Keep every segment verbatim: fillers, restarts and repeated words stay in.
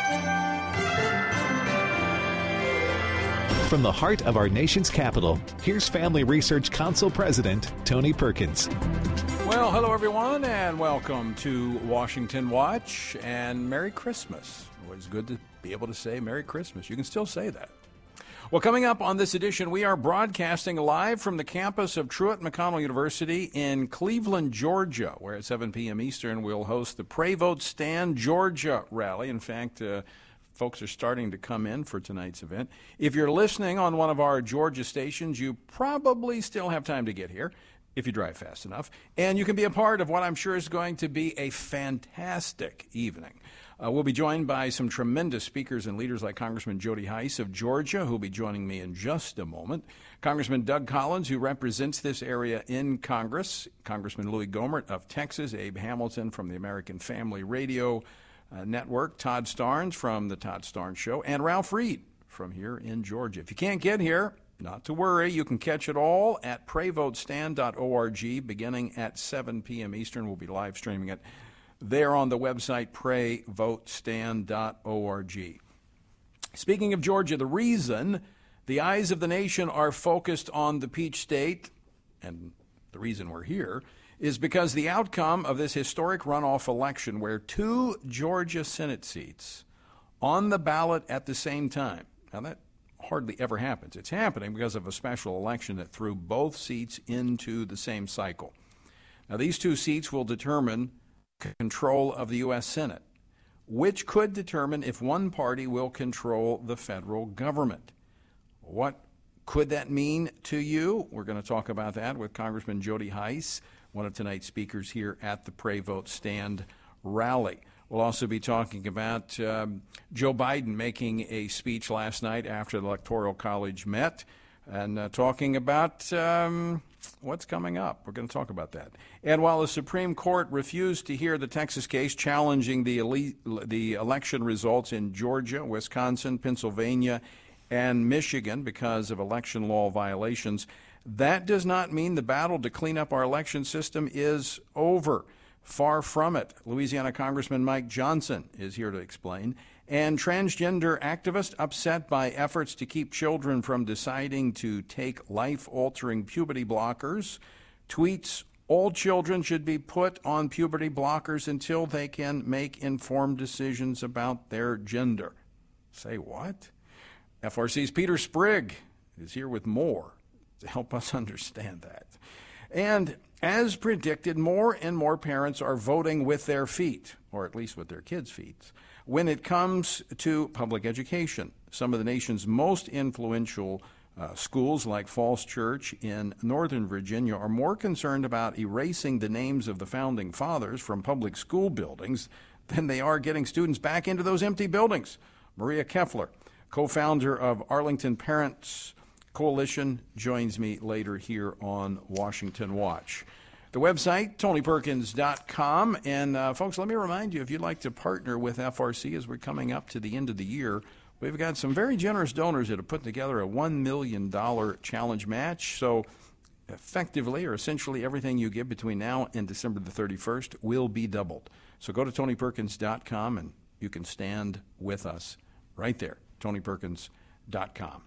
From the heart of our nation's capital, here's Family Research Council President Tony Perkins. Well, hello everyone, and welcome to Washington Watch, and Merry Christmas. Always good to be able to say Merry Christmas. You can still say that. Well, coming up on this edition, we are broadcasting live from the campus of Truett McConnell University in Cleveland, Georgia, where at seven p.m. Eastern we'll host the Pray Vote Stand Georgia rally. In fact, uh, folks are starting to come in for tonight's event. If you're listening on one of our Georgia stations, you probably still have time to get here if you drive fast enough. And you can be a part of what I'm sure is going to be a fantastic evening. Uh, we'll be joined by some tremendous speakers and leaders like Congressman Jody Hice of Georgia, who will be joining me in just a moment. Congressman Doug Collins, who represents this area in Congress. Congressman Louis Gohmert of Texas. Abe Hamilton from the American Family Radio Uh, Network, Todd Starnes from the Todd Starnes Show, and Ralph Reed from here in Georgia. If you can't get here, not to worry. You can catch it all at pray vote stand dot org beginning at seven p.m. Eastern. We'll be live streaming it there on the website pray vote stand dot org. Speaking of Georgia, the reason the eyes of the nation are focused on the Peach State, and the reason we're here, is because the outcome of this historic runoff election, where two Georgia Senate seats on the ballot at the same time. Now, that hardly ever happens. It's happening because of a special election that threw both seats into the same cycle. Now, these two seats will determine control of the U S Senate, which could determine if one party will control the federal government. What could that mean to you? We're going to talk about that with Congressman Jody Hice, one of tonight's speakers here at the Pray Vote Stand rally. We'll also be talking about um, Joe Biden making a speech last night after the Electoral College met, and uh, talking about um, what's coming up. We're going to talk about that. And while the Supreme Court refused to hear the Texas case challenging the, elite, the election results in Georgia, Wisconsin, Pennsylvania, and Michigan because of election law violations, that does not mean the battle to clean up our election system is over. Far from it. Louisiana Congressman Mike Johnson is here to explain. And transgender activist upset by efforts to keep children from deciding to take life-altering puberty blockers, tweets all children should be put on puberty blockers until they can make informed decisions about their gender. Say what? F R C's Peter Sprigg is here with more to help us understand that. And as predicted, more and more parents are voting with their feet, or at least with their kids' feet, when it comes to public education. Some of the nation's most influential uh, schools, like Falls Church in Northern Virginia, are more concerned about erasing the names of the founding fathers from public school buildings than they are getting students back into those empty buildings. Maria Keffler, co-founder of Arlington Parents Coalition, joins me later here on Washington Watch. The website, tony perkins dot com. And uh, folks, let me remind you, if you'd like to partner with F R C as we're coming up to the end of the year, we've got some very generous donors that have put together a one million dollars challenge match. So effectively, or essentially, everything you give between now and December the thirty-first will be doubled. So go to tony perkins dot com and you can stand with us right there, tony perkins dot com.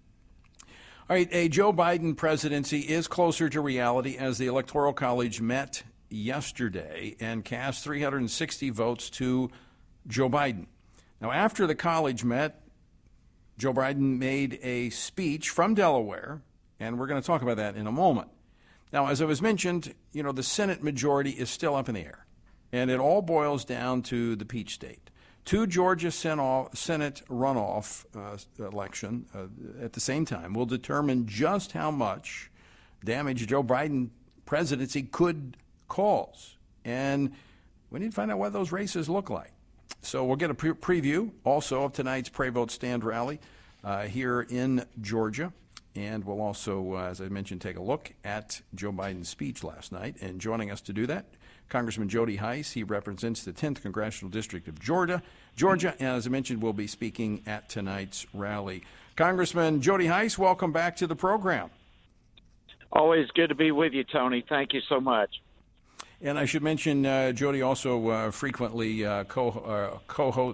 All right, a Joe Biden presidency is closer to reality as the Electoral College met yesterday and cast three hundred sixty votes to Joe Biden. Now, after the college met, Joe Biden made a speech from Delaware, and we're going to talk about that in a moment. Now, as I was mentioned, you know, the Senate majority is still up in the air, and it all boils down to the Peach State. Two Georgia Senate runoff uh, election uh, at the same time will determine just how much damage Joe Biden presidency could cause. And we need to find out what those races look like. So we'll get a pre- preview also of tonight's Pray Vote Stand rally uh, here in Georgia. And we'll also, uh, as I mentioned, take a look at Joe Biden's speech last night. And joining us to do that, Congressman Jody Hice. He represents the tenth Congressional District of Georgia. Georgia, and as I mentioned, will be speaking at tonight's rally. Congressman Jody Hice, welcome back to the program. Always good to be with you, Tony. Thank you so much. And I should mention, uh, Jody also uh, frequently uh, co uh, co-host, uh,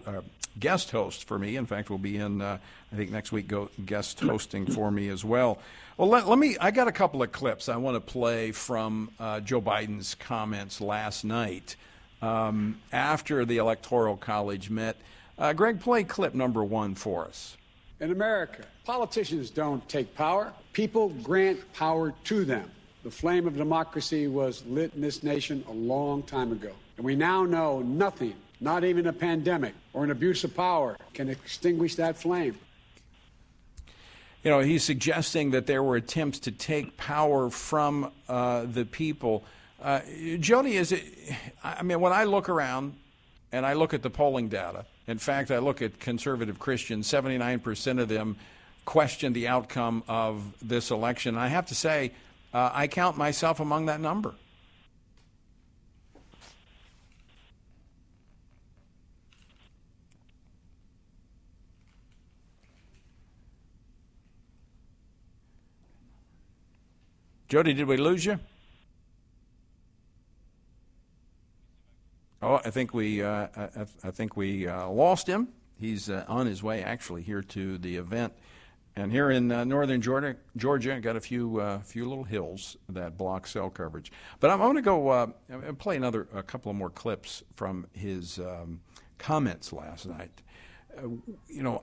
guest host for me. In fact, will be in, uh, I think, next week, go guest hosting for me as well. Well, let, let me, I got a couple of clips I want to play from uh, Joe Biden's comments last night um, after the Electoral College met. Uh, Greg, play clip number one for us. In America, politicians don't take power. People grant power to them. The flame of democracy was lit in this nation a long time ago. And we now know nothing, not even a pandemic or an abuse of power, can extinguish that flame. You know, he's suggesting that there were attempts to take power from uh, the people. Uh, Jody, is it, I mean, when I look around and I look at the polling data, in fact, I look at conservative Christians, seventy-nine percent of them question the outcome of this election. I have to say, uh, I count myself among that number. Jody, did we lose you? Oh, I think we, uh, I, I think we uh, lost him. He's uh, on his way, actually, here to the event. And here in uh, northern Georgia, Georgia, got a few, uh, few little hills that block cell coverage. But I'm, I'm going to go uh, play another, a couple of more clips from his um, comments last night. Uh, you know,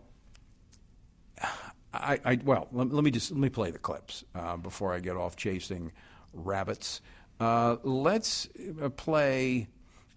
I, I well, let, let me just let me play the clips uh, before I get off chasing rabbits. Uh, let's play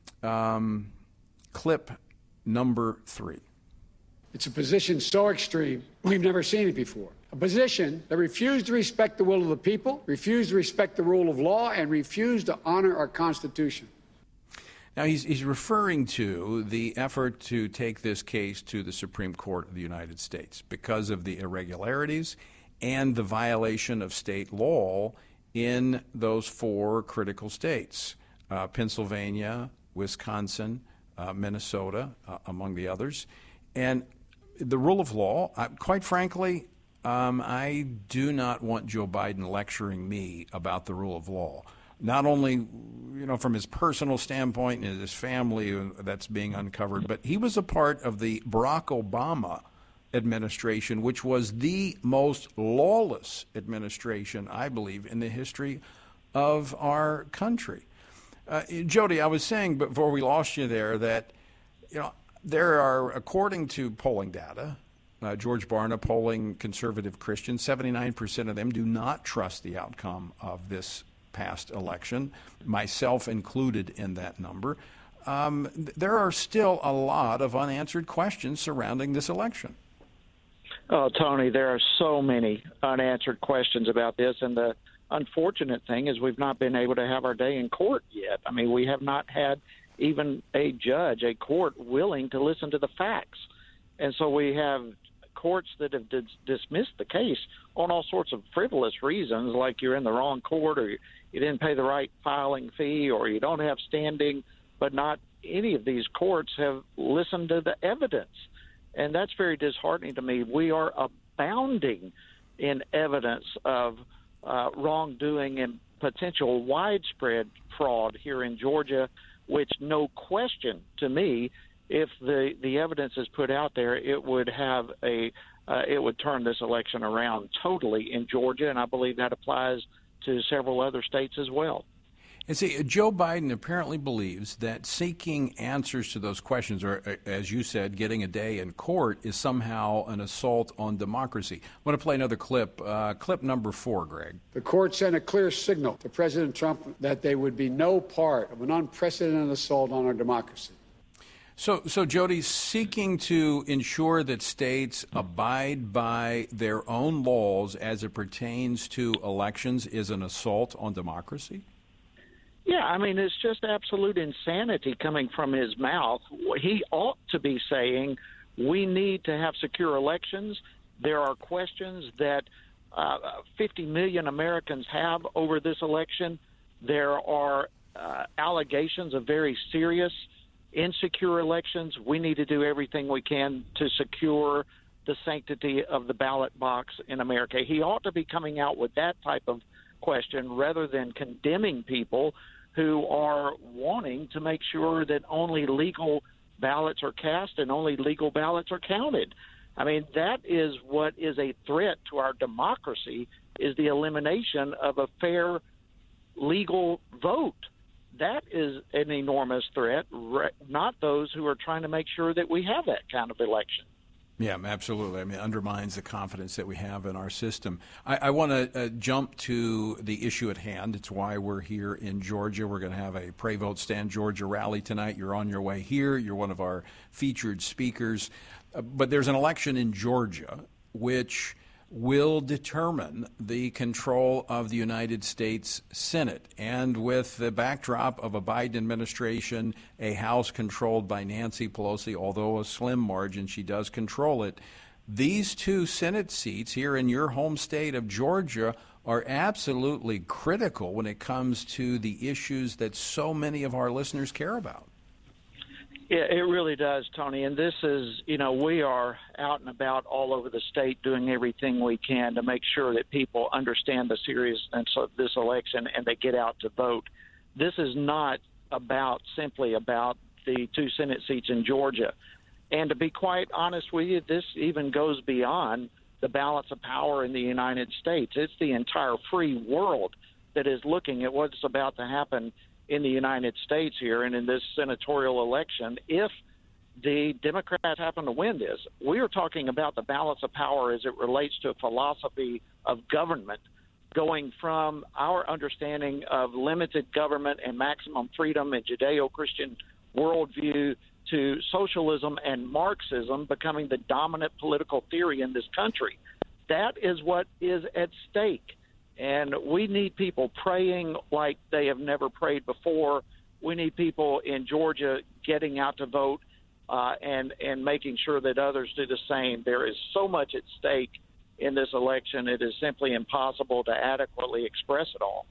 um, clip number three. It's a position so extreme, we've never seen it before. A position that refused to respect the will of the people, refused to respect the rule of law, and refused to honor our Constitution. Now, he's, he's referring to the effort to take this case to the Supreme Court of the United States because of the irregularities and the violation of state law in those four critical states, uh, Pennsylvania, Wisconsin, uh, Minnesota, uh, among the others. And the rule of law, uh, quite frankly, um, I do not want Joe Biden lecturing me about the rule of law. Not only, you know, from his personal standpoint and his family that's being uncovered, but he was a part of the Barack Obama administration, which was the most lawless administration, I believe, in the history of our country. Uh, Jody, I was saying before we lost you there that, you know, there are, according to polling data, uh, George Barna polling conservative Christians, seventy-nine percent of them do not trust the outcome of this past election, myself included in that number. Um, there are still a lot of unanswered questions surrounding this election. Oh, Tony, there are so many unanswered questions about this, and the unfortunate thing is we've not been able to have our day in court yet. I mean, we have not had even a judge, a court, willing to listen to the facts. And so we have courts that have dis- dismissed the case on all sorts of frivolous reasons, like you're in the wrong court, or you didn't pay the right filing fee, or you don't have standing, but not any of these courts have listened to the evidence. And that's very disheartening to me. We are abounding in evidence of uh, wrongdoing and potential widespread fraud here in Georgia, which no question to me, if the, the evidence is put out there, it would have a uh, it would turn this election around totally in Georgia, and I believe that applies to several other states as well. And see, Joe Biden apparently believes that seeking answers to those questions, or as you said, getting a day in court, is somehow an assault on democracy. I want to play another clip, uh, clip number four, Greg. The court sent a clear signal to President Trump that they would be no part of an unprecedented assault on our democracy. So, so Jody, seeking to ensure that states abide by their own laws as it pertains to elections is an assault on democracy? Yeah, I mean, it's just absolute insanity coming from his mouth. He ought to be saying we need to have secure elections. There are questions that uh, fifty million Americans have over this election. There are uh, allegations of very serious insecure elections. We need to do everything we can to secure the sanctity of the ballot box in America. He ought to be coming out with that type of question rather than condemning people who are wanting to make sure that only legal ballots are cast and only legal ballots are counted. I mean, that is what is a threat to our democracy, is the elimination of a fair, legal vote. That is an enormous threat, not those who are trying to make sure that we have that kind of election. Yeah, absolutely. I mean, it undermines the confidence that we have in our system. I, I want to uh, jump to the issue at hand. It's why we're here in Georgia. We're going to have a Pray Vote Stand Georgia rally tonight. You're on your way here. You're one of our featured speakers. Uh, but there's an election in Georgia which will determine the control of the United States Senate. And with the backdrop of a Biden administration, a House controlled by Nancy Pelosi, although a slim margin, she does control it. These two Senate seats here in your home state of Georgia are absolutely critical when it comes to the issues that so many of our listeners care about. Yeah, it really does, Tony. And this is, you know, we are out and about all over the state doing everything we can to make sure that people understand the seriousness of this election and they get out to vote. This is not about simply about the two Senate seats in Georgia. And to be quite honest with you, this even goes beyond the balance of power in the United States. It's the entire free world that is looking at what's about to happen in the United States here and in this senatorial election. If the Democrats happen to win this, we are talking about the balance of power as it relates to a philosophy of government, going from our understanding of limited government and maximum freedom and Judeo-Christian worldview to socialism and Marxism becoming the dominant political theory in this country. That is what is at stake. And we need people praying like they have never prayed before. We need people in Georgia getting out to vote uh, and, and making sure that others do the same. There is so much at stake in this election, it is simply impossible to adequately express it all.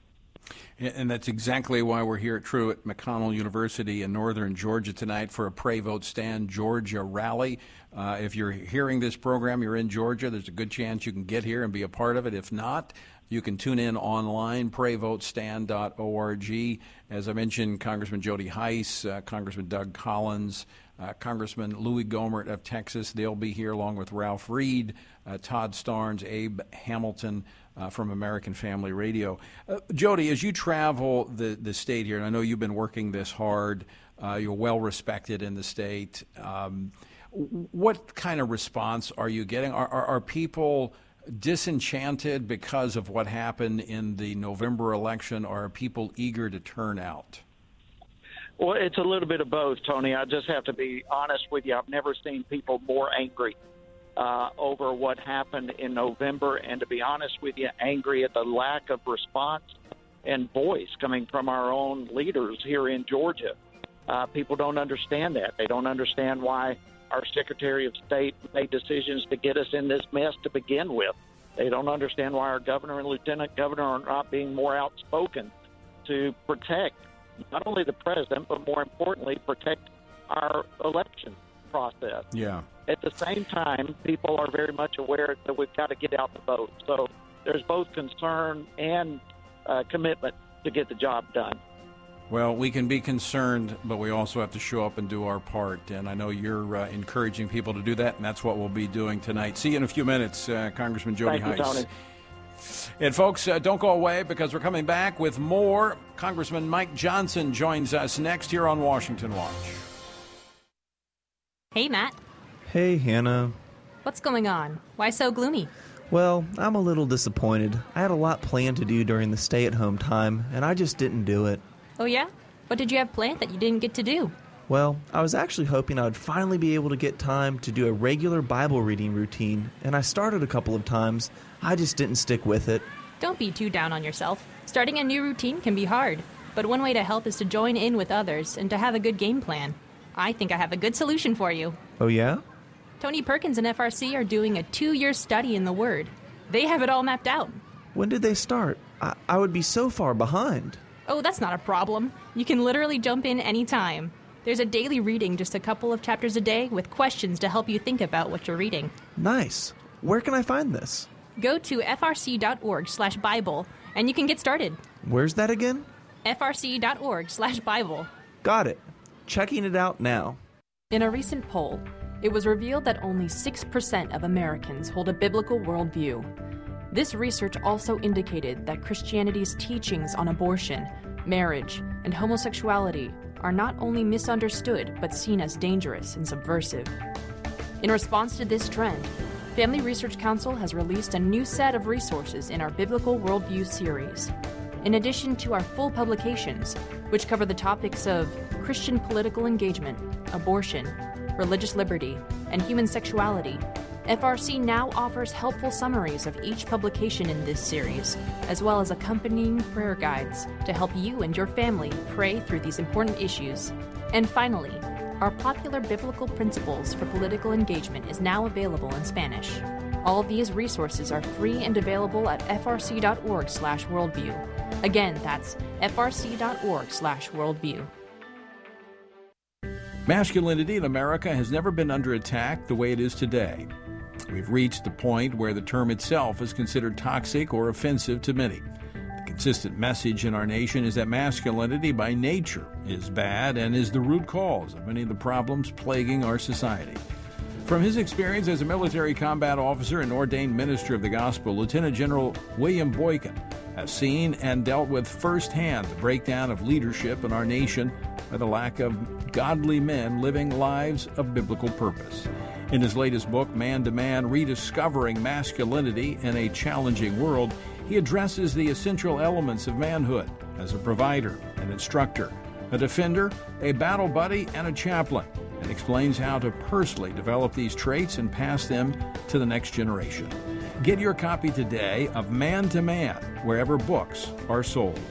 And that's exactly why we're here at Truett McConnell University in northern Georgia tonight for a Pray Vote Stand Georgia rally. Uh, if you're hearing this program, you're in Georgia, there's a good chance you can get here and be a part of it. If not, you can tune in online, pray vote stand dot org. As I mentioned, Congressman Jody Hice, uh, Congressman Doug Collins, uh, Congressman Louis Gohmert of Texas. They'll be here along with Ralph Reed, uh, Todd Starnes, Abe Hamilton uh, from American Family Radio. Uh, Jody, as you travel the, the state here, and I know you've been working this hard, uh, you're well respected in the state. Um, what kind of response are you getting? Are, are, are people disenchanted because of what happened in the November election, or are people eager to turn out? Well, it's a little bit of both, Tony. I just have to be honest with you. I've never seen people more angry uh, over what happened in November, and to be honest with you, angry at the lack of response and voice coming from our own leaders here in Georgia. Uh, people don't understand that. They don't understand why our Secretary of State made decisions to get us in this mess to begin with. They don't understand why our governor and lieutenant governor are not being more outspoken to protect not only the president, but more importantly, protect our election process. Yeah. At the same time, people are very much aware that we've got to get out the vote. So there's both concern and uh, commitment to get the job done. Well, we can be concerned, but we also have to show up and do our part. And I know you're uh, encouraging people to do that, and that's what we'll be doing tonight. See you in a few minutes, uh, Congressman Jody Hice. Thank you, Tony. And folks, uh, don't go away because we're coming back with more. Congressman Mike Johnson joins us next here on Washington Watch. Hey, Matt. Hey, Hannah. What's going on? Why so gloomy? Well, I'm a little disappointed. I had a lot planned to do during the stay-at-home time, and I just didn't do it. Oh, yeah? What did you have planned that you didn't get to do? Well, I was actually hoping I would finally be able to get time to do a regular Bible reading routine, and I started a couple of times. I just didn't stick with it. Don't be too down on yourself. Starting a new routine can be hard, but one way to help is to join in with others and to have a good game plan. I think I have a good solution for you. Oh, yeah? Tony Perkins and F R C are doing a two-year study in the Word. They have it all mapped out. When did they start? I, I would be so far behind. Oh, that's not a problem. You can literally jump in anytime. There's a daily reading, just a couple of chapters a day, with questions to help you think about what you're reading. Nice. Where can I find this? Go to f r c dot org slash Bible, and you can get started. Where's that again? f r c dot org slash Bible. Got it. Checking it out now. In a recent poll, it was revealed that only six percent of Americans hold a biblical worldview. This research also indicated that Christianity's teachings on abortion, marriage, and homosexuality are not only misunderstood but seen as dangerous and subversive. In response to this trend, Family Research Council has released a new set of resources in our Biblical Worldview series. In addition to our full publications, which cover the topics of Christian political engagement, abortion, religious liberty, and human sexuality, F R C now offers helpful summaries of each publication in this series, as well as accompanying prayer guides to help you and your family pray through these important issues. And finally, our popular biblical principles for political engagement is now available in Spanish. All these resources are free and available at f r c dot org slash worldview. Again, that's f r c dot org slash worldview. Masculinity in America has never been under attack the way it is today. We've reached the point where the term itself is considered toxic or offensive to many. The consistent message in our nation is that masculinity by nature is bad and is the root cause of many of the problems plaguing our society. From his experience as a military combat officer and ordained minister of the gospel, Lieutenant General William Boykin has seen and dealt with firsthand the breakdown of leadership in our nation by the lack of godly men living lives of biblical purpose. In his latest book, Man to Man, Rediscovering Masculinity in a Challenging World, he addresses the essential elements of manhood as a provider, an instructor, a defender, a battle buddy, and a chaplain, and explains how to personally develop these traits and pass them to the next generation. Get your copy today of Man to Man, wherever books are sold.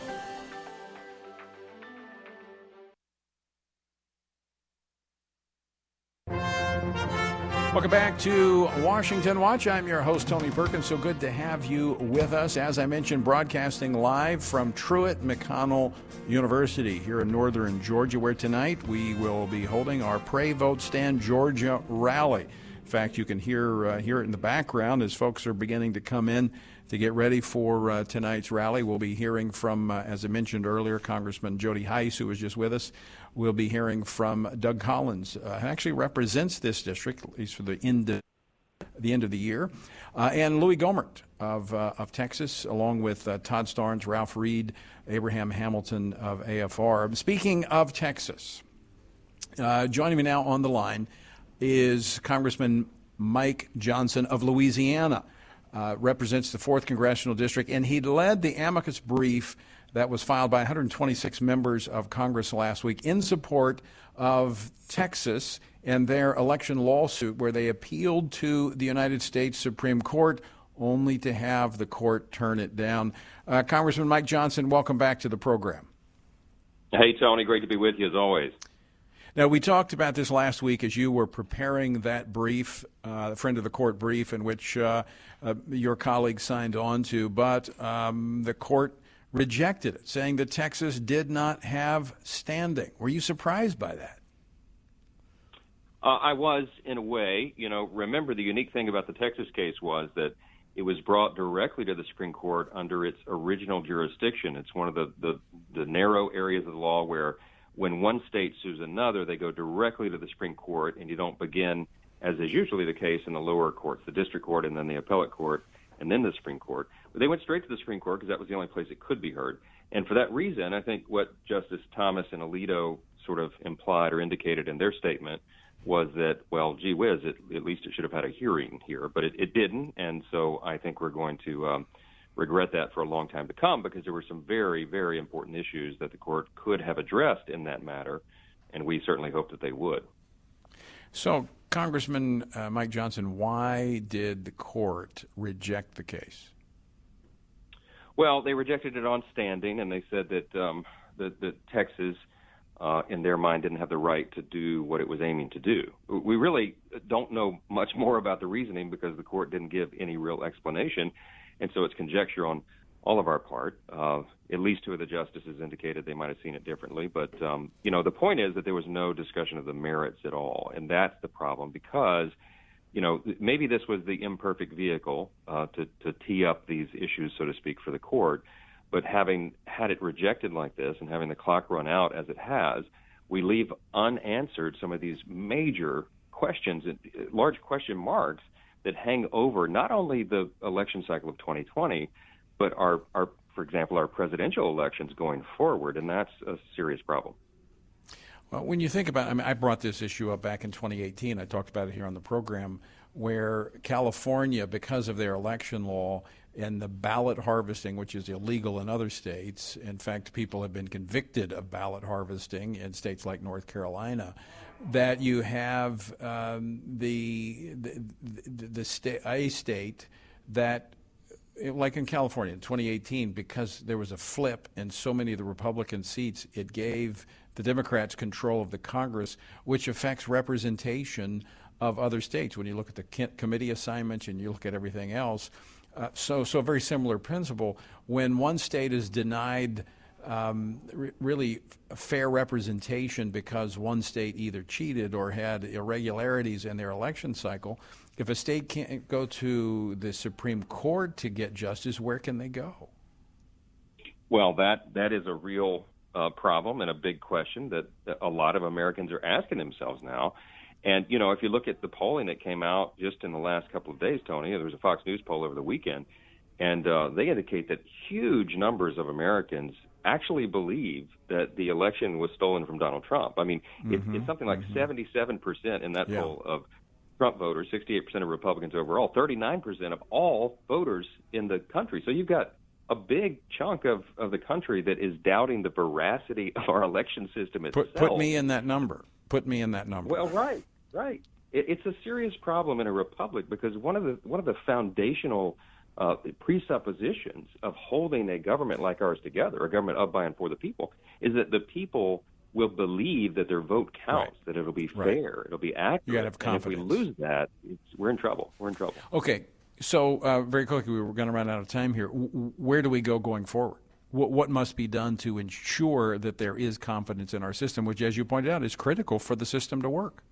Welcome back to Washington Watch. I'm your host, Tony Perkins. So good to have you with us. As I mentioned, broadcasting live from Truett McConnell University here in northern Georgia, where tonight we will be holding our Pray, Vote, Stand Georgia rally. In fact, you can hear uh, hear it in the background as folks are beginning to come in to get ready for uh, tonight's rally. We'll be hearing from, uh, as I mentioned earlier, Congressman Jody Hice, who was just with us. We'll be hearing from Doug Collins, uh, who actually represents this district, at least for the end of the, end of the year, uh, and Louis Gohmert of uh, of Texas, along with uh, Todd Starnes, Ralph Reed, Abraham Hamilton of A F R. Speaking of Texas, uh, joining me now on the line is Congressman Mike Johnson of Louisiana, uh, represents the fourth Congressional District, and he led the amicus brief that was filed by one hundred twenty-six members of Congress last week in support of Texas and their election lawsuit, where they appealed to the United States Supreme Court only to have the court turn it down. Uh, Congressman Mike Johnson, welcome back to the program. Hey, Tony. Great to be with you, as always. Now, we talked about this last week as you were preparing that brief, uh, friend of the court brief, in which uh, uh, your colleague signed on to, but um, the court rejected it, saying that Texas did not have standing. Were you surprised by that? Uh, I was, in a way. You know, remember, the unique thing about the Texas case was that it was brought directly to the Supreme Court under its original jurisdiction. It's one of the, the, the narrow areas of the law where when one state sues another, they go directly to the Supreme Court, and you don't begin, as is usually the case in the lower courts, the district court and then the appellate court and then the Supreme Court. But they went straight to the Supreme Court because that was the only place it could be heard. And for that reason, I think what Justice Thomas and Alito sort of implied or indicated in their statement was that, well, gee whiz, it, at least it should have had a hearing here. But it, it didn't, and so I think we're going to um, regret that for a long time to come, because there were some very, very important issues that the court could have addressed in that matter, and we certainly hope that they would. So, Congressman uh, Mike Johnson, why did the court reject the case? Well, they rejected it on standing, and they said that um, that, that Texas, uh, in their mind, didn't have the right to do what it was aiming to do. We really don't know much more about the reasoning because the court didn't give any real explanation, and so it's conjecture on all of our part. Uh, at least two of the justices indicated they might have seen it differently. But, um, you know, the point is that there was no discussion of the merits at all, and that's the problem because, you know, maybe this was the imperfect vehicle uh, to, to tee up these issues, so to speak, for the court. But having had it rejected like this and having the clock run out as it has, we leave unanswered some of these major questions, large question marks that hang over not only the election cycle of twenty twenty, but our, our, for example, our presidential elections going forward, and that's a serious problem. Well, when you think about it, I mean, I brought this issue up back in twenty eighteen. I talked about it here on the program, where California, because of their election law and the ballot harvesting, which is illegal in other states, in fact, people have been convicted of ballot harvesting in states like North Carolina, that you have um, the, the, the, the sta- a state that, like in California in twenty eighteen, because there was a flip in so many of the Republican seats, it gave the Democrats control of the Congress, which affects representation of other states. When you look at the committee assignments and you look at everything else, uh, so so a very similar principle. When one state is denied um, re- really fair representation because one state either cheated or had irregularities in their election cycle, if a state can't go to the Supreme Court to get justice, where can they go? Well, that that is a real uh, problem and a big question that a lot of Americans are asking themselves now. And, you know, if you look at the polling that came out just in the last couple of days, Tony, there was a Fox News poll over the weekend, and uh, they indicate that huge numbers of Americans actually believe that the election was stolen from Donald Trump. I mean, mm-hmm. it's, it's something like mm-hmm. seventy-seven percent in that yeah. poll of Trump voters, sixty-eight percent of Republicans overall, thirty-nine percent of all voters in the country. So you've got a big chunk of, of the country that is doubting the veracity of our election system itself. Put, put me in that number. Put me in that number. Well, right, right. It, it's a serious problem in a republic because one of the one of the foundational uh, presuppositions of holding a government like ours together, a government of, by, and for the people, is that the people will believe that their vote counts, right. that it'll be fair, right. it'll be accurate. You got to have confidence. And if we lose that, it's, we're in trouble. We're in trouble. Okay. So uh, very quickly, we were going to run out of time here. W- where do we go going forward? W- what must be done to ensure that there is confidence in our system, which, as you pointed out, is critical for the system to work?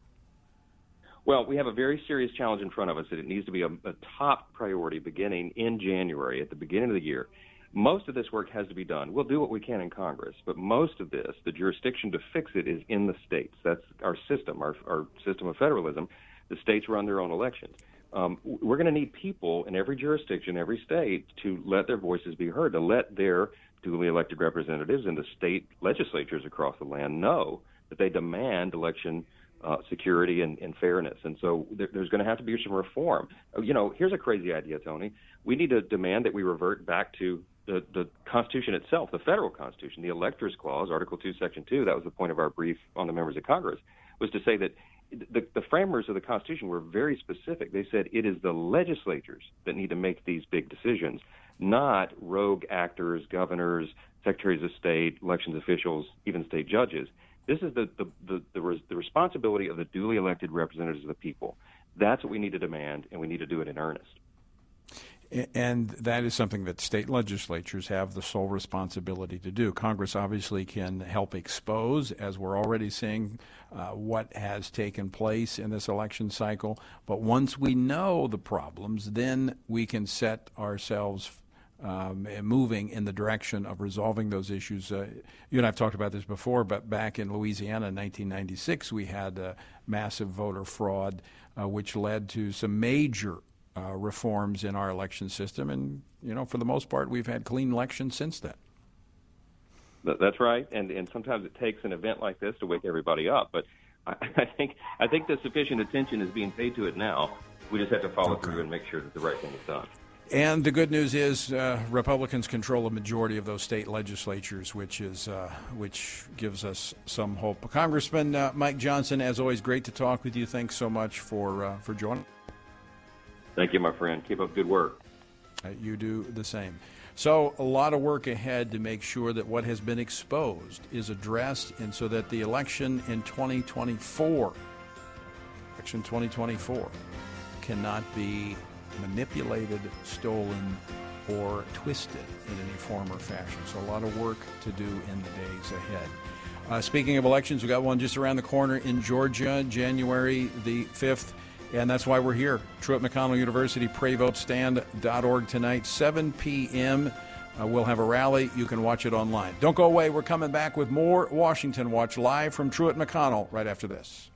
Well, we have a very serious challenge in front of us, and it needs to be a, a top priority beginning in January, at the beginning of the year. Most of this work has to be done. We'll do what we can in Congress, but most of this, the jurisdiction to fix it, is in the states. That's our system, our, our system of federalism. The states run their own elections. Um, we're going to need people in every jurisdiction, every state, to let their voices be heard, to let their duly elected representatives in the state legislatures across the land know that they demand election uh, security and, and fairness. And so there, there's going to have to be some reform. You know, here's a crazy idea, Tony. We need to demand that we revert back to the, the Constitution itself, the federal Constitution, the Electors Clause, Article two, Section two. That was the point of our brief on the members of Congress, was to say that The, the framers of the Constitution were very specific. They said it is the legislatures that need to make these big decisions, not rogue actors, governors, secretaries of state, elections officials, even state judges. This is the, the, the, the, res, the responsibility of the duly elected representatives of the people. That's what we need to demand, and we need to do it in earnest. And that is something that state legislatures have the sole responsibility to do. Congress obviously can help expose, as we're already seeing, uh, what has taken place in this election cycle. But once we know the problems, then we can set ourselves um, moving in the direction of resolving those issues. Uh, you and I have talked about this before, but back in Louisiana in nineteen ninety-six, we had uh, massive voter fraud, uh, which led to some major Uh, reforms in our election system, and you know, for the most part, we've had clean elections since then. That's right, and and sometimes it takes an event like this to wake everybody up. But I, I think I think the sufficient attention is being paid to it now. We just have to follow okay. through and make sure that the right thing is done. And the good news is uh, Republicans control a majority of those state legislatures, which is uh, which gives us some hope. Congressman uh, Mike Johnson, as always, great to talk with you. Thanks so much for uh, for joining. Thank you, my friend. Keep up good work. Uh, you do the same. So a lot of work ahead to make sure that what has been exposed is addressed, and so that the election in twenty twenty-four, election twenty twenty-four, cannot be manipulated, stolen, or twisted in any form or fashion. So a lot of work to do in the days ahead. Uh, speaking of elections, we got one just around the corner in Georgia, January the fifth. And that's why we're here. Truett McConnell University, pray vote stand dot org tonight, seven p.m. Uh, we'll have a rally. You can watch it online. Don't go away. We're coming back with more Washington Watch live from Truett McConnell right after this.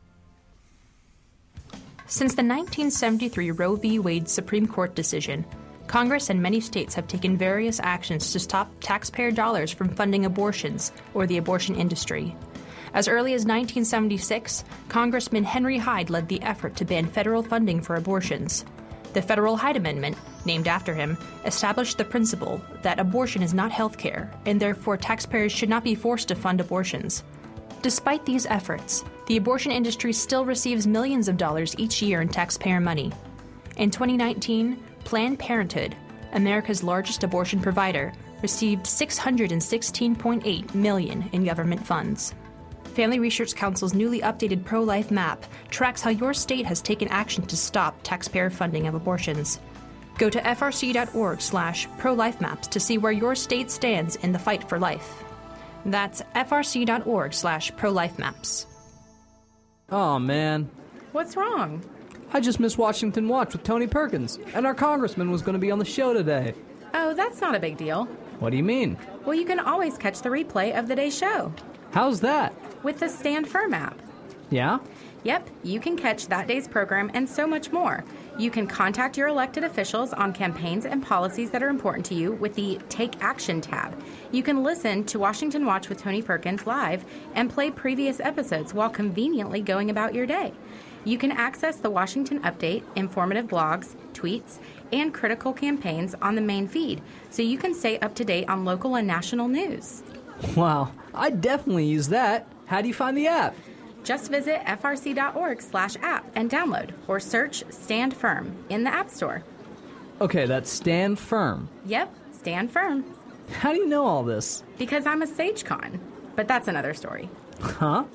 Since the nineteen seventy-three Roe v. Wade Supreme Court decision, Congress and many states have taken various actions to stop taxpayer dollars from funding abortions or the abortion industry. As early as nineteen seventy-six, Congressman Henry Hyde led the effort to ban federal funding for abortions. The Federal Hyde Amendment, named after him, established the principle that abortion is not health care, and therefore taxpayers should not be forced to fund abortions. Despite these efforts, the abortion industry still receives millions of dollars each year in taxpayer money. In twenty nineteen, Planned Parenthood, America's largest abortion provider, received six hundred sixteen point eight million dollars in government funds. Family Research Council's newly updated pro-life map tracks how your state has taken action to stop taxpayer funding of abortions. Go to f r c dot org slash pro life maps to see where your state stands in the fight for life. That's f r c dot org slash pro life maps. Oh, man. What's wrong? I just missed Washington Watch with Tony Perkins, and our congressman was going to be on the show today. Oh, that's not a big deal. What do you mean? Well, you can always catch the replay of the day's show. How's that? With the Stand Firm app. Yeah? Yep, you can catch that day's program and so much more. You can contact your elected officials on campaigns and policies that are important to you with the Take Action tab. You can listen to Washington Watch with Tony Perkins live and play previous episodes while conveniently going about your day. You can access the Washington Update, informative blogs, tweets, and critical campaigns on the main feed, so you can stay up to date on local and national news. Wow, I definitely use that. How do you find the app? Just visit f r c dot org slash app and download, or search Stand Firm in the App Store. Okay, that's Stand Firm. Yep, Stand Firm. How do you know all this? Because I'm a SageCon, but that's another story. Huh?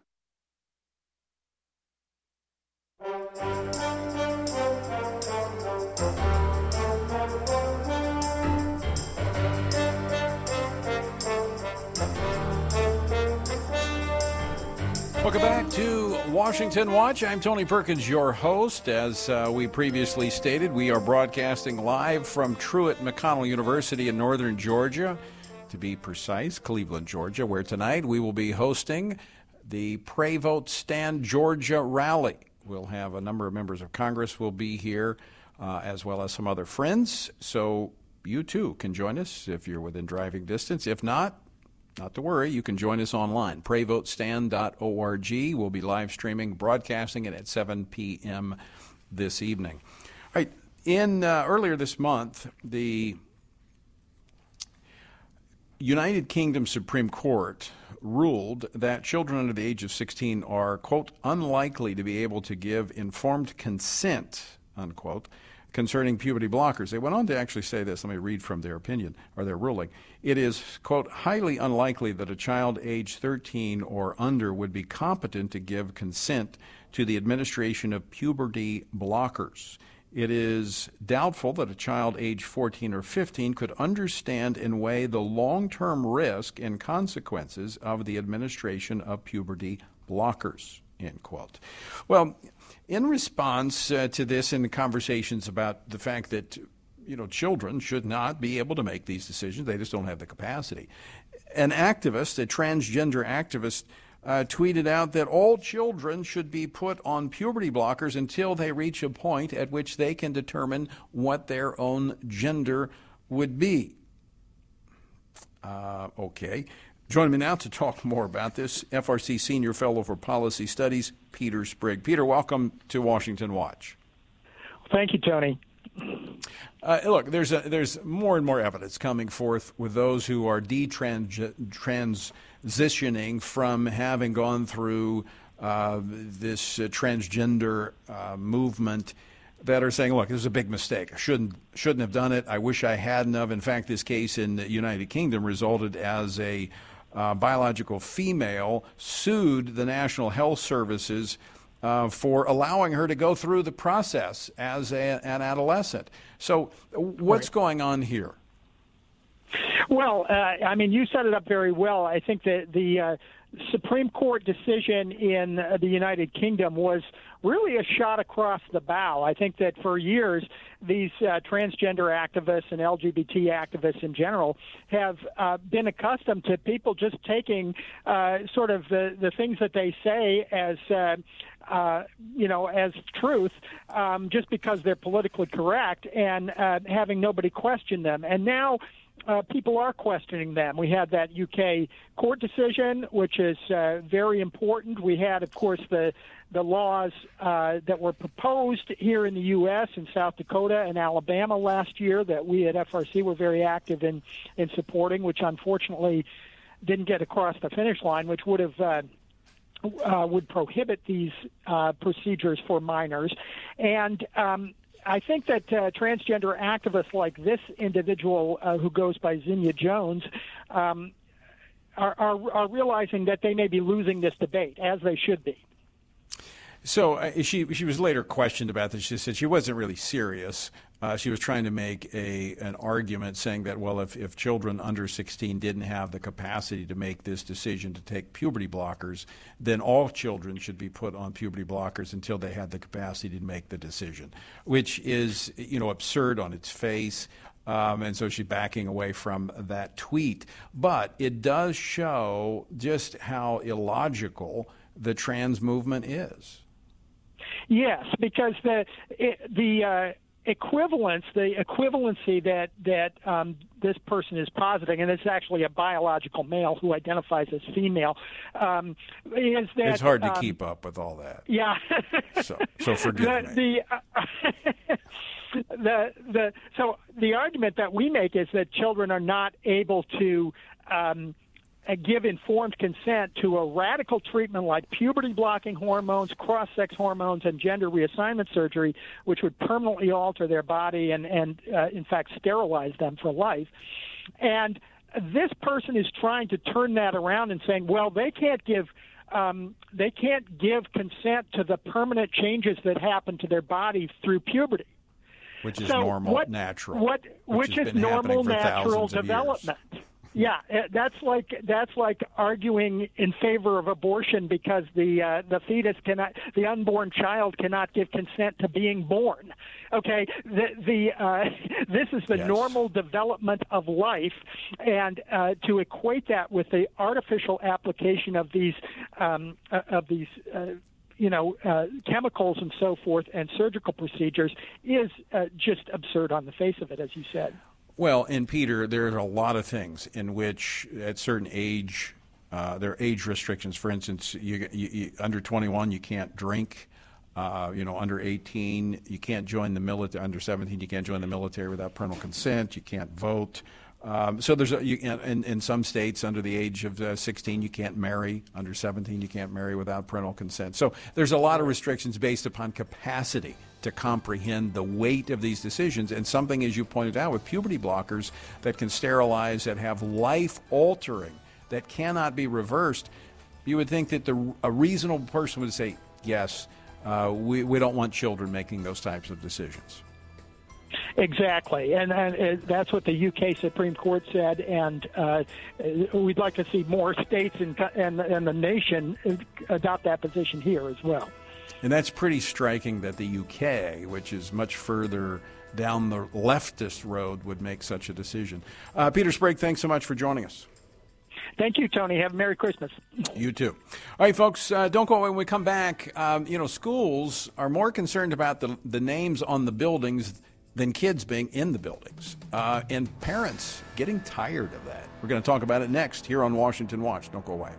Welcome back to Washington Watch. I'm Tony Perkins, your host. As uh, we previously stated, we are broadcasting live from Truett McConnell University in northern Georgia, to be precise, Cleveland, Georgia, where tonight we will be hosting the Pray Vote Stand Georgia rally. We'll have a number of members of Congress will be here, uh, as well as some other friends. So you too can join us if you're within driving distance. If not, not to worry, you can join us online. pray vote stand dot org. We'll be live streaming, broadcasting it at seven p.m. this evening. All right. In uh, earlier this month, the United Kingdom Supreme Court ruled that children under the age of sixteen are, quote, unlikely to be able to give informed consent, unquote, concerning puberty blockers. They went on to actually say this. Let me read from their opinion, or their ruling. It is, quote, highly unlikely that a child age thirteen or under would be competent to give consent to the administration of puberty blockers. It is doubtful that a child age fourteen or fifteen could understand and weigh the long-term risk and consequences of the administration of puberty blockers, end quote. Well, in response uh, to this, in conversations about the fact that, you know, children should not be able to make these decisions, they just don't have the capacity, an activist, a transgender activist, uh, tweeted out that all children should be put on puberty blockers until they reach a point at which they can determine what their own gender would be. Uh, okay. Joining me now to talk more about this, F R C Senior Fellow for Policy Studies, Peter Sprigg. Peter, welcome to Washington Watch. Thank you, Tony. Uh, look, there's a, there's more and more evidence coming forth with those who are detransitioning from having gone through uh, this uh, transgender uh, movement, that are saying, look, this is a big mistake. I shouldn't shouldn't have done it. I wish I hadn't have. In fact, this case in the United Kingdom resulted as a uh, biological female sued the National Health Services uh, for allowing her to go through the process as a, an adolescent. So what's right. going on here? Well, uh, I mean, you set it up very well. I think that the uh, Supreme Court decision in uh, the United Kingdom was really a shot across the bow. I think that for years, these uh, transgender activists and L G B T activists in general have uh, been accustomed to people just taking uh, sort of the, the things that they say as uh, Uh, you know, as truth, um, just because they're politically correct, and uh, having nobody question them. And now uh, people are questioning them. We had that U K court decision, which is uh, very important. We had, of course, the the laws uh, that were proposed here in the U S in South Dakota and Alabama last year that we at F R C were very active in, in supporting, which unfortunately didn't get across the finish line, which would have uh, Uh, would prohibit these uh, procedures for minors. And um, I think that uh, transgender activists like this individual uh, who goes by Zinnia Jones um, are, are, are realizing that they may be losing this debate, as they should be. So uh, she she was later questioned about this. She said she wasn't really serious. Uh, she was trying to make a an argument saying that, well, if, if children under sixteen didn't have the capacity to make this decision to take puberty blockers, then all children should be put on puberty blockers until they had the capacity to make the decision, which is, you know, absurd on its face. Um, and so she's backing away from that tweet. But it does show just how illogical the trans movement is. Yes, because the the uh, equivalence, the equivalency that that um, this person is positing, and it's actually a biological male who identifies as female, um, is that it's hard to um, keep up with all that. Yeah. so, so forgive the, me. The, uh, the the so the argument that we make is that children are not able to Um, give informed consent to a radical treatment like puberty-blocking hormones, cross-sex hormones, and gender reassignment surgery, which would permanently alter their body and, and uh, in fact, sterilize them for life. And this person is trying to turn that around and saying, well, they can't give um, they can't give consent to the permanent changes that happen to their body through puberty. Which is so normal, what, natural. What, which which is normal, natural development. Yeah, that's like that's like arguing in favor of abortion because the uh, the fetus cannot, the unborn child cannot give consent to being born. Okay, the the uh, this is the yes. normal development of life, and uh, to equate that with the artificial application of these um, uh, of these. Uh, you know, uh, chemicals and so forth and surgical procedures is uh, just absurd on the face of it, as you said. Well, and Peter, there are a lot of things in which at certain age, uh, there are age restrictions. For instance, you, you, you, under twenty-one, you can't drink. Uh, you know, under eighteen, you can't join the military. Under seventeen, you can't join the military without parental consent. You can't vote. Um, so there's a, you, in, in some states, under the age of uh, sixteen, you can't marry. Under seventeen, you can't marry without parental consent. So there's a lot of restrictions based upon capacity to comprehend the weight of these decisions. And something, as you pointed out, with puberty blockers that can sterilize, that have life-altering, that cannot be reversed, you would think that the, a reasonable person would say, yes, uh, we, we don't want children making those types of decisions. Exactly, and, and that's what the U K Supreme Court said, and uh, we'd like to see more states and, and, and the nation adopt that position here as well. And that's pretty striking that the U K, which is much further down the leftist road, would make such a decision. Uh, Peter Sprague, thanks so much for joining us. Thank you, Tony. Have a Merry Christmas. You too. All right, folks, uh, don't go away. When we come back, um, you know, schools are more concerned about the, the names on the buildings than kids being in the buildings, uh, and parents getting tired of that. We're going to talk about it next here on Washington Watch. Don't go away.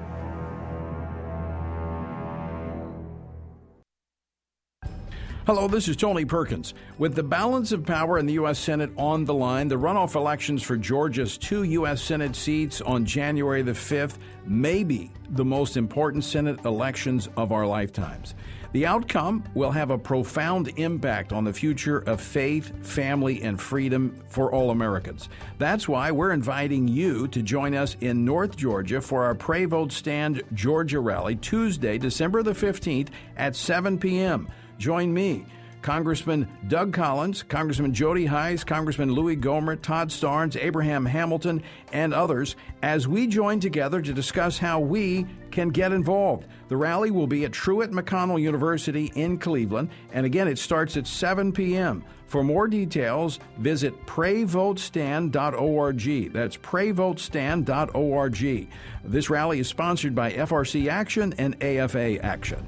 Hello, this is Tony Perkins. With the balance of power in the U S. Senate on the line, the runoff elections for Georgia's two U S. Senate seats on January the fifth may be the most important Senate elections of our lifetimes. The outcome will have a profound impact on the future of faith, family, and freedom for all Americans. That's why we're inviting you to join us in North Georgia for our Pray Vote Stand Georgia rally Tuesday, December the fifteenth at seven p.m. Join me, Congressman Doug Collins, Congressman Jody Hice, Congressman Louis Gohmert, Todd Starnes, Abraham Hamilton, and others as we join together to discuss how we can get involved. The rally will be at Truett McConnell University in Cleveland, and again, it starts at seven p.m. For more details, visit pray vote stand dot org. That's pray vote stand dot org. This rally is sponsored by F R C Action and A F A Action.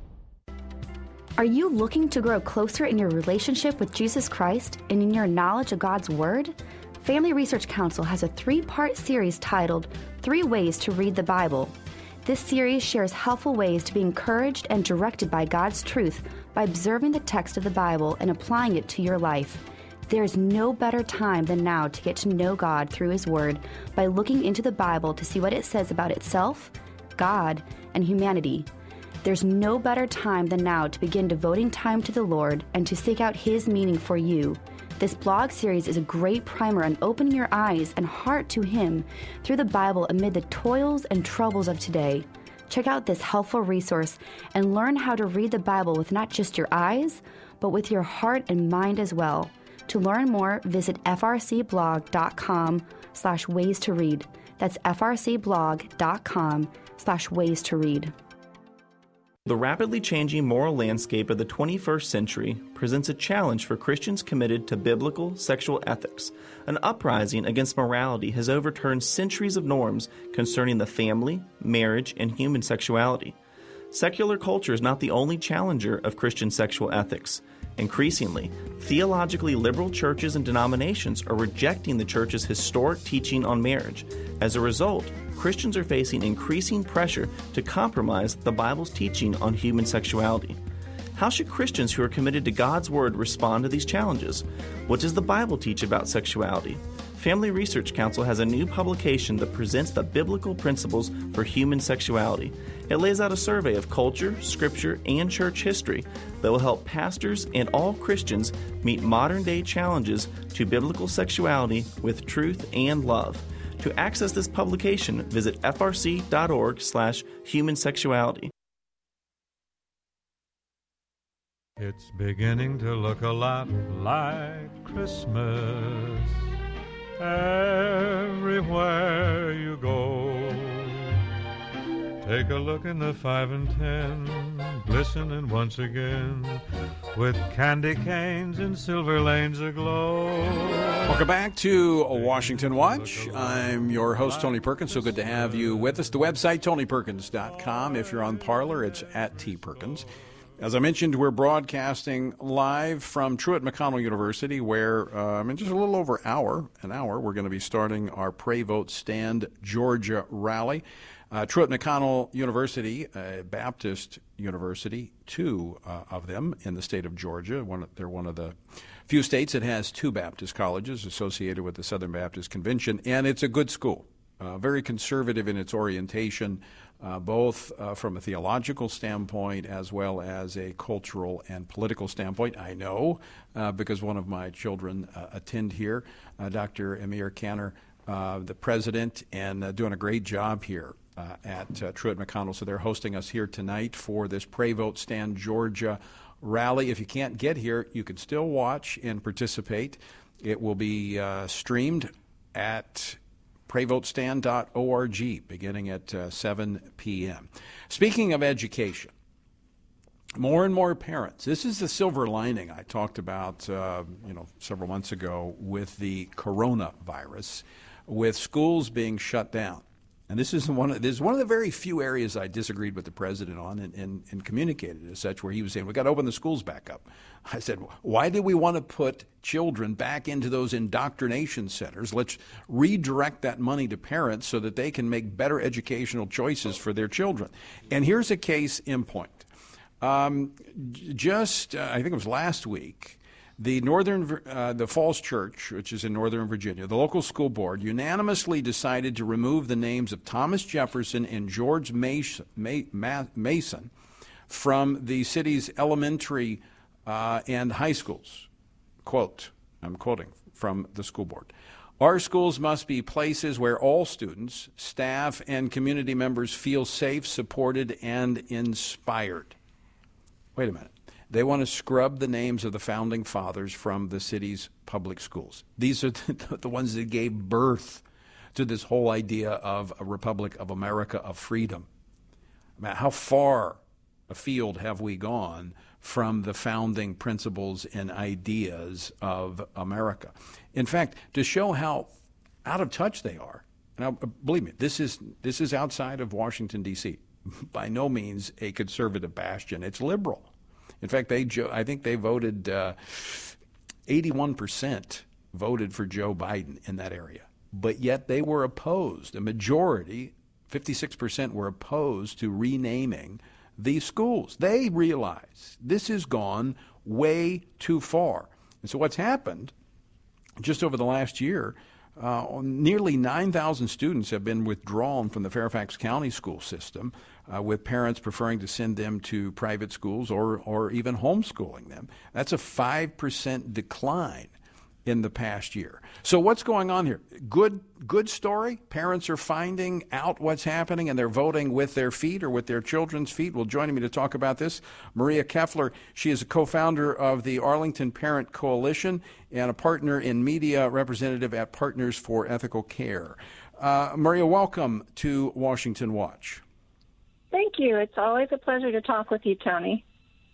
Are you looking to grow closer in your relationship with Jesus Christ and in your knowledge of God's Word? Family Research Council has a three-part series titled Three Ways to Read the Bible. This series shares helpful ways to be encouraged and directed by God's truth by observing the text of the Bible and applying it to your life. There is no better time than now to get to know God through His Word by looking into the Bible to see what it says about itself, God, and humanity. There's no better time than now to begin devoting time to the Lord and to seek out His meaning for you. This blog series is a great primer on opening your eyes and heart to Him through the Bible amid the toils and troubles of today. Check out this helpful resource and learn how to read the Bible with not just your eyes, but with your heart and mind as well. To learn more, visit f r c blog dot com slash ways to read. That's f r c blog dot com slash ways to read. The rapidly changing moral landscape of the twenty-first century presents a challenge for Christians committed to biblical sexual ethics. An uprising against morality has overturned centuries of norms concerning the family, marriage, and human sexuality. Secular culture is not the only challenger of Christian sexual ethics. Increasingly, theologically liberal churches and denominations are rejecting the church's historic teaching on marriage. As a result, Christians are facing increasing pressure to compromise the Bible's teaching on human sexuality. How should Christians who are committed to God's Word respond to these challenges? What does the Bible teach about sexuality? Family Research Council has a new publication that presents the biblical principles for human sexuality. It lays out a survey of culture, scripture, and church history that will help pastors and all Christians meet modern-day challenges to biblical sexuality with truth and love. To access this publication, visit f r c dot org slash human sexuality. It's beginning to look a lot like Christmas everywhere you go. Take a look in the five and ten, glistening once again, with candy canes and silver lanes aglow. Welcome back to Washington Watch. I'm your host, Tony Perkins. So good to have you with us. The website, tony perkins dot com. If you're on Parler, it's at T Perkins. As I mentioned, we're broadcasting live from Truett McConnell University, where um, in just a little over an hour, an hour, we're going to be starting our Pray Vote Stand Georgia rally. Uh, Truett McConnell University, uh, Baptist University, two uh, of them in the state of Georgia. One, they're one of the few states that has two Baptist colleges associated with the Southern Baptist Convention, and it's a good school, uh, very conservative in its orientation, uh, both uh, from a theological standpoint as well as a cultural and political standpoint. I know uh, because one of my children uh, attend here, uh, Doctor Amir Kanner, uh, the president, and uh, doing a great job here. Uh, at uh, Truett McConnell. So they're hosting us here tonight for this Pray Vote Stand Georgia rally. If you can't get here, you can still watch and participate. It will be uh, streamed at pray vote stand dot org beginning at uh, seven p.m. Speaking of education, more and more parents, this is the silver lining I talked about uh, you know, several months ago with the coronavirus, with schools being shut down. And this is one of, this is one of the very few areas I disagreed with the president on and, and, and communicated as such, where he was saying, we've got to open the schools back up. I said, why do we want to put children back into those indoctrination centers? Let's redirect that money to parents so that they can make better educational choices for their children. And here's a case in point. Um, just, uh, I think it was last week, The Northern, uh, the Falls Church, which is in Northern Virginia, the local school board unanimously decided to remove the names of Thomas Jefferson and George Mason, Mason from the city's elementary uh, and high schools. Quote, I'm quoting from the school board. Our schools must be places where all students, staff, and community members feel safe, supported, and inspired. Wait a minute. They want to scrub the names of the founding fathers from the city's public schools. These are the, the ones that gave birth to this whole idea of a Republic of America of freedom. I mean, how far afield have we gone from the founding principles and ideas of America? In fact, to show how out of touch they are, now believe me, this is this is outside of Washington, D C, by no means a conservative bastion. It's liberal. In fact, they I think they voted uh, eighty-one percent voted for Joe Biden in that area. But yet they were opposed. A majority, fifty-six percent, were opposed to renaming these schools. They realize this has gone way too far. And so what's happened just over the last year, uh, nearly nine thousand students have been withdrawn from the Fairfax County school system, uh, with parents preferring to send them to private schools or, or even homeschooling them. That's a five percent decline in the past year. So what's going on here? Good good story. Parents are finding out what's happening and they're voting with their feet or with their children's feet. Well, joining me to talk about this, Maria Keffler. She is a co-founder of the Arlington Parent Coalition and a partner in media representative at Partners for Ethical Care. Uh, Maria, welcome to Washington Watch. Thank you. It's always a pleasure to talk with you, Tony.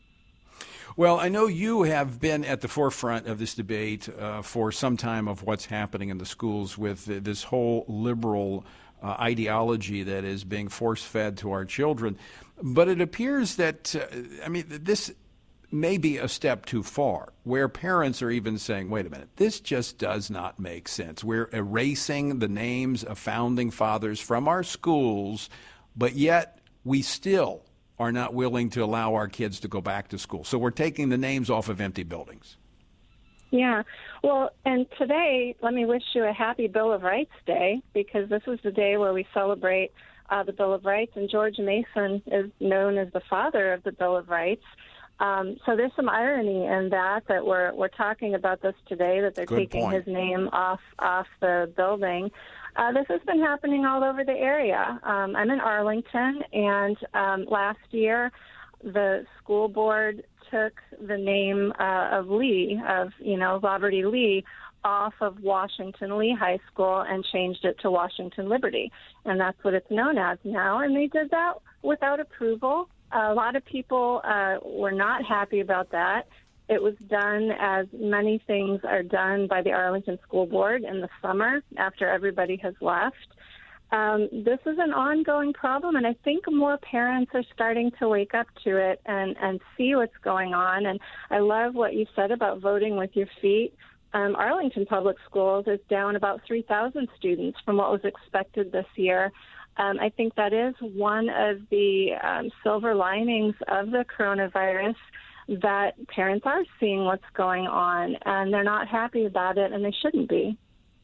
Well, I know you have been at the forefront of this debate uh, for some time of what's happening in the schools with uh, this whole liberal uh, ideology that is being force-fed to our children. But it appears that, uh, I mean, this may be a step too far, where parents are even saying, wait a minute, this just does not make sense. We're erasing the names of founding fathers from our schools, but yet we still are not willing to allow our kids to go back to school. So we're taking the names off of empty buildings. Yeah. Well, and today, let me wish you a happy Bill of Rights Day, because this is the day where we celebrate uh, the Bill of Rights, and George Mason is known as the father of the Bill of Rights. Um, so there's some irony in that, that we're we're talking about this today, that they're Good taking point. his name off off the building. Uh, this has been happening all over the area. Um, I'm in Arlington, and um, last year the school board took the name uh, of Lee, of, you know, Robert E. Lee, off of Washington Lee High School and changed it to Washington Liberty. And that's what it's known as now. And they did that without approval. A lot of people uh, were not happy about that. It was done as many things are done by the Arlington School Board in the summer after everybody has left. Um, this is an ongoing problem, and I think more parents are starting to wake up to it and, and see what's going on. And I love what you said about voting with your feet. Um, Arlington Public Schools is down about three thousand students from what was expected this year. Um, I think that is one of the um, silver linings of the coronavirus, that parents are seeing what's going on, and they're not happy about it, and they shouldn't be.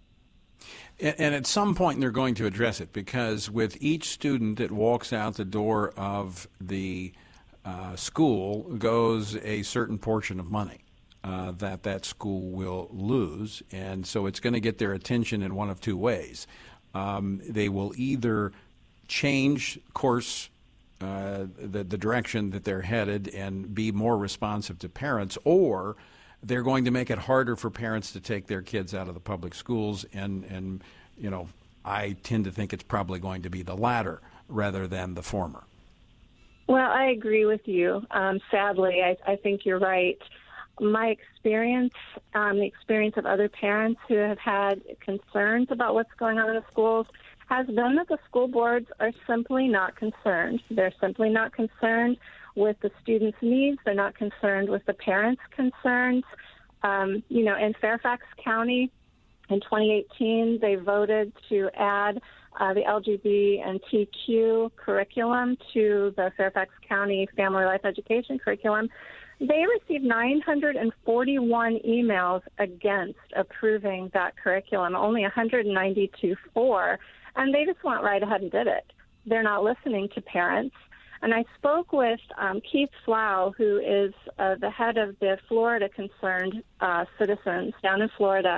And, and at some point, they're going to address it, because with each student that walks out the door of the uh, school goes a certain portion of money uh, that that school will lose, and so it's going to get their attention in one of two ways. Um, they will either change course Uh, the, the direction that they're headed and be more responsive to parents, or they're going to make it harder for parents to take their kids out of the public schools. And, and you know, I tend to think it's probably going to be the latter rather than the former. Well, I agree with you. Um, sadly, I, I think you're right. My experience, um, the experience of other parents who have had concerns about what's going on in the schools, has been that the school boards are simply not concerned. They're simply not concerned with the students' needs. They're not concerned with the parents' concerns. Um, you know, in Fairfax County in twenty eighteen, they voted to add uh, the L G B T Q curriculum to the Fairfax County Family Life Education curriculum. They received nine hundred forty-one emails against approving that curriculum, only one hundred ninety-two for. And they just went right ahead and did it. They're not listening to parents. And I spoke with um, Keith Slough, who is uh, the head of the Florida Concerned uh, Citizens down in Florida.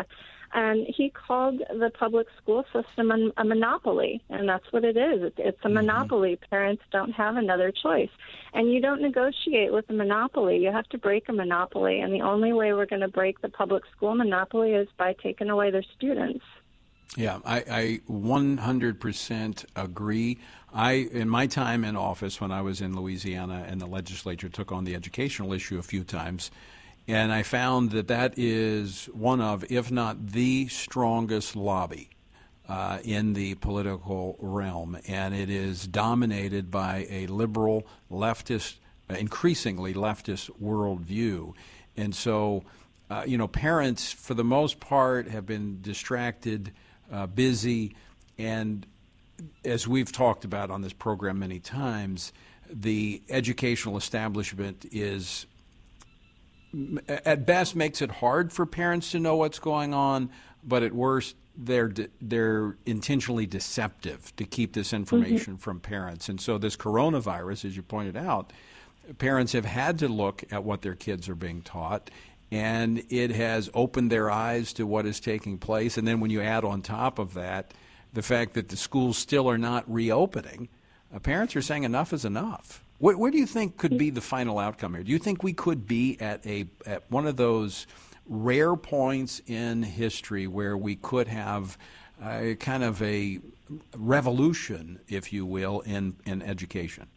And he called the public school system a, a monopoly, and that's what it is. It, it's a mm-hmm. monopoly. Parents don't have another choice. And you don't negotiate with a monopoly. You have to break a monopoly, and the only way we're going to break the public school monopoly is by taking away their students. Yeah, I, I one hundred percent agree. I, in my time in office when I was in Louisiana and the legislature took on the educational issue a few times, and I found that that is one of, if not the strongest lobby uh, in the political realm, and it is dominated by a liberal, leftist, increasingly leftist worldview. And so, uh, you know, parents, for the most part, have been distracted, uh, busy, and as we've talked about on this program many times, the educational establishment is, at best, makes it hard for parents to know what's going on, but at worst, they're de- they're intentionally deceptive to keep this information mm-hmm. from parents. And so this coronavirus, as you pointed out, parents have had to look at what their kids are being taught, and it has opened their eyes to what is taking place. And then when you add on top of that the fact that the schools still are not reopening, uh, parents are saying enough is enough. What, what do you think could be the final outcome here? Do you think we could be at a at one of those rare points in history where we could have uh, kind of a revolution, if you will, in, in education?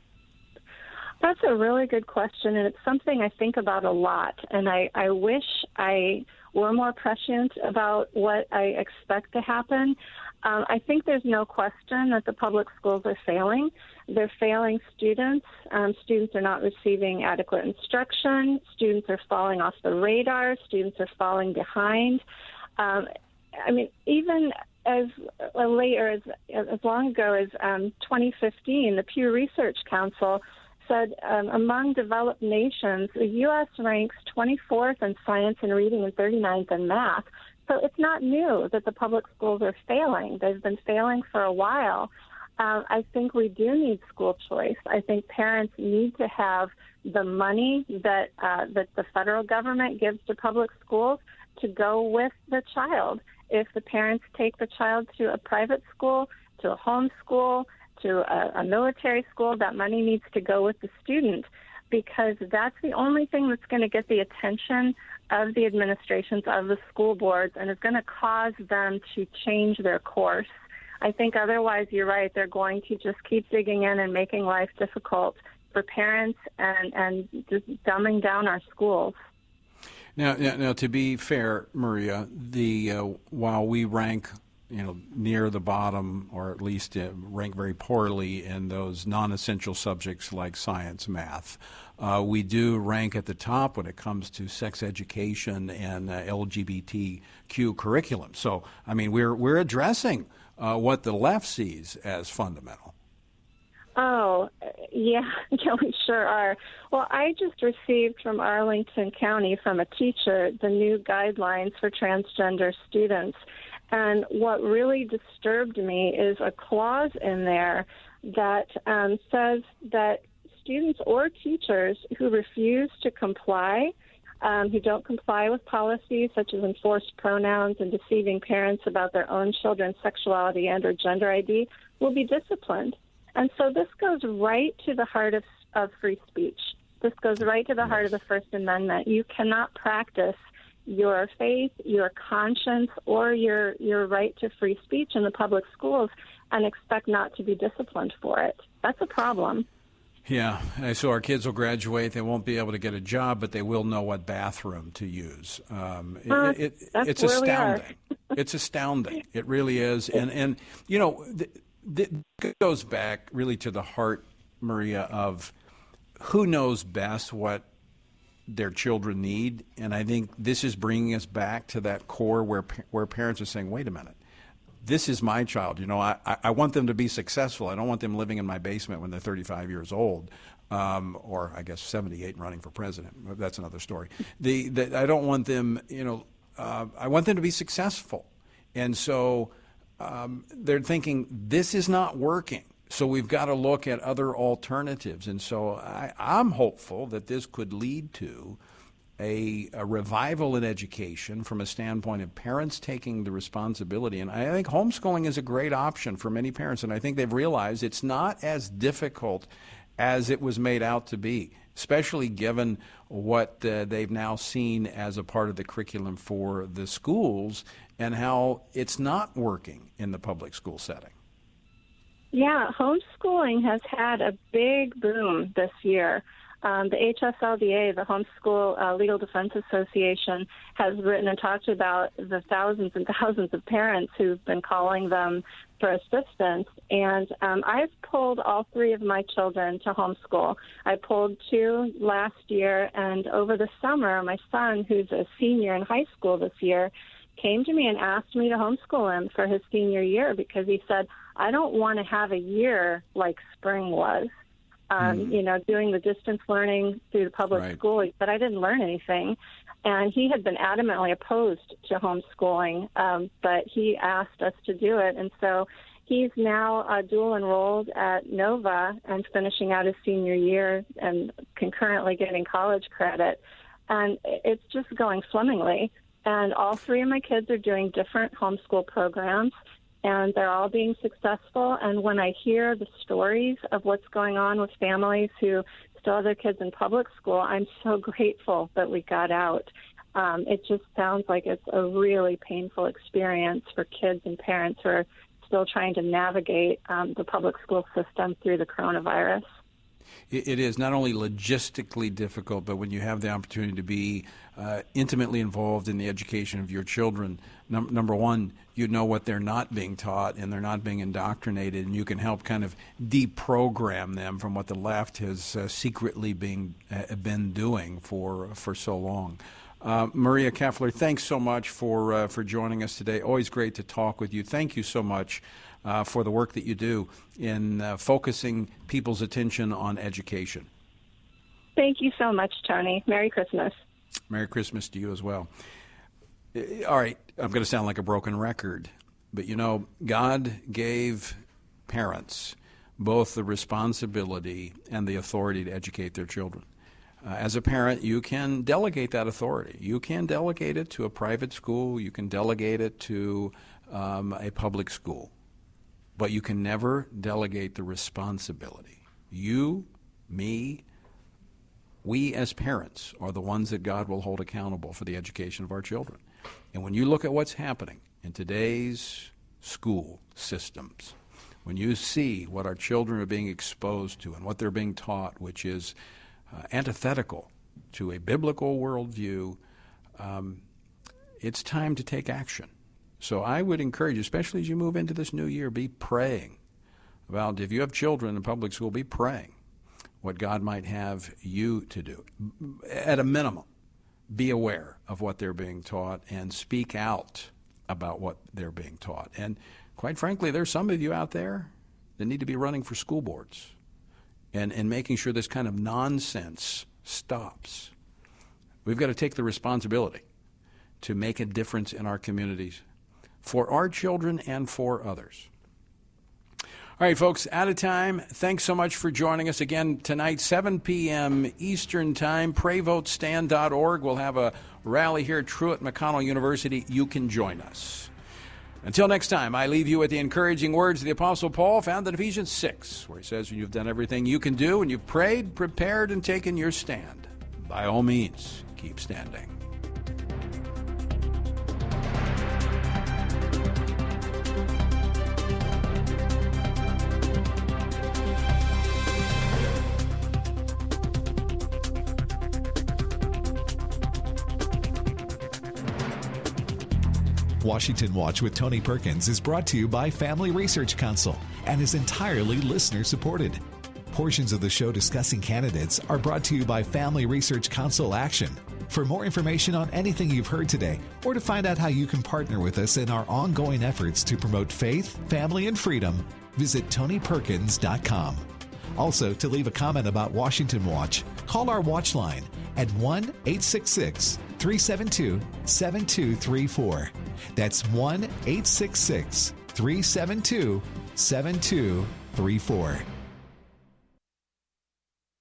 That's a really good question, and it's something I think about a lot. And I, I wish I were more prescient about what I expect to happen. Um, I think there's no question that the public schools are failing. They're failing students. Um, students are not receiving adequate instruction. Students are falling off the radar. Students are falling behind. Um, I mean, even as late or as, as long ago as um, twenty fifteen, the Pew Research Council said um, among developed nations, the U S ranks twenty-fourth in science and reading and thirty-ninth in math. So it's not new that the public schools are failing. They've been failing for a while. Uh, I think we do need school choice. I think parents need to have the money that uh, that the federal government gives to public schools to go with the child. If the parents take the child to a private school, to a home school, to a, a military school, that money needs to go with the student, because that's the only thing that's going to get the attention of the administrations of the school boards and is going to cause them to change their course. I think otherwise, you're right, they're going to just keep digging in and making life difficult for parents and, and just dumbing down our schools. Now, now, now to be fair, Maria, the uh, while we rank you know, near the bottom, or at least uh, rank very poorly in those non-essential subjects like science, math. Uh, we do rank at the top when it comes to sex education and uh, L G B T Q curriculum. So, I mean, we're we're addressing uh, what the left sees as fundamental. Oh, yeah, yeah, we sure are. Well, I just received from Arlington County, from a teacher, the new guidelines for transgender students. And what really disturbed me is a clause in there that um, says that students or teachers who refuse to comply, um, who don't comply with policies such as enforced pronouns and deceiving parents about their own children's sexuality and or gender I D, will be disciplined. And so this goes right to the heart of, of free speech. This goes right to the heart of the First Amendment. You cannot practice your faith, your conscience, or your your right to free speech in the public schools and expect not to be disciplined for it. That's a problem. Yeah, so our kids will graduate. They won't be able to get a job, but they will know what bathroom to use. Um, uh, it, it, that's it's where astounding. It's astounding. It really is. And, and you know, th- th- it goes back really to the heart, Maria, of who knows best what their children need. And I think this is bringing us back to that core where where parents are saying, wait a minute, this is my child. You know, I, I want them to be successful. I don't want them living in my basement when they're thirty-five years old, um, or I guess seventy-eight and running for president. That's another story. The, the I don't want them, you know, uh, I want them to be successful. And so um, they're thinking, this is not working. So we've got to look at other alternatives. And so I, I'm hopeful that this could lead to a, a revival in education from a standpoint of parents taking the responsibility. And I think homeschooling is a great option for many parents, and I think they've realized it's not as difficult as it was made out to be, especially given what uh, they've now seen as a part of the curriculum for the schools and how it's not working in the public school setting. Yeah, homeschooling has had a big boom this year. Um, the H S L D A, the Homeschool uh, Legal Defense Association, has written and talked about the thousands and thousands of parents who've been calling them for assistance. And um, I've pulled all three of my children to homeschool. I pulled two last year, and over the summer, my son, who's a senior in high school this year, came to me and asked me to homeschool him for his senior year because he said, I don't want to have a year like spring was. Um, mm. You know, doing the distance learning through the public right. school, but I didn't learn anything. And he had been adamantly opposed to homeschooling, um, but he asked us to do it. And so he's now uh, dual enrolled at Nova and finishing out his senior year and concurrently getting college credit. And it's just going swimmingly. And all three of my kids are doing different homeschool programs, and they're all being successful. And when I hear the stories of what's going on with families who still have their kids in public school, I'm so grateful that we got out. Um, it just sounds like it's a really painful experience for kids and parents who are still trying to navigate um, the public school system through the coronavirus. It is not only logistically difficult, but when you have the opportunity to be uh, intimately involved in the education of your children, num- number one, you know what they're not being taught and they're not being indoctrinated, and you can help kind of deprogram them from what the left has uh, secretly being, uh, been doing for for so long. Uh, Maria Keffler, thanks so much for uh, for joining us today. Always great to talk with you. Thank you so much uh, for the work that you do in uh, focusing people's attention on education. Thank you so much, Tony. Merry Christmas. Merry Christmas to you as well. All right, I'm going to sound like a broken record, but you know, God gave parents both the responsibility and the authority to educate their children. Uh, as a parent, you can delegate that authority. You can delegate it to a private school. You can delegate it to um, a public school. But you can never delegate the responsibility. You, me, we as parents are the ones that God will hold accountable for the education of our children. And when you look at what's happening in today's school systems, when you see what our children are being exposed to and what they're being taught, which is Uh, antithetical to a biblical worldview, um, it's time to take action. So I would encourage you, especially as you move into this new year, be praying about, if you have children in public school, be praying what God might have you to do. At a minimum, be aware of what they're being taught and speak out about what they're being taught. And quite frankly, there's some of you out there that need to be running for school boards and, and making sure this kind of nonsense stops. We've got to take the responsibility to make a difference in our communities for our children and for others. All right, folks, out of time. Thanks so much for joining us again tonight, seven p.m. Eastern Time. pray vote stand dot org. We'll have a rally here at Truett McConnell University. You can join us. Until next time, I leave you with the encouraging words of the Apostle Paul found in Ephesians six, where he says, when you've done everything you can do and you've prayed, prepared, and taken your stand, by all means, keep standing. Washington Watch with Tony Perkins is brought to you by Family Research Council and is entirely listener-supported. Portions of the show discussing candidates are brought to you by Family Research Council Action. For more information on anything you've heard today, or to find out how you can partner with us in our ongoing efforts to promote faith, family, and freedom, visit tony perkins dot com. Also, to leave a comment about Washington Watch, call our watch line at one eight six six, three seven two, seven two three four. That's one eight six six, three seven two, seven two three four.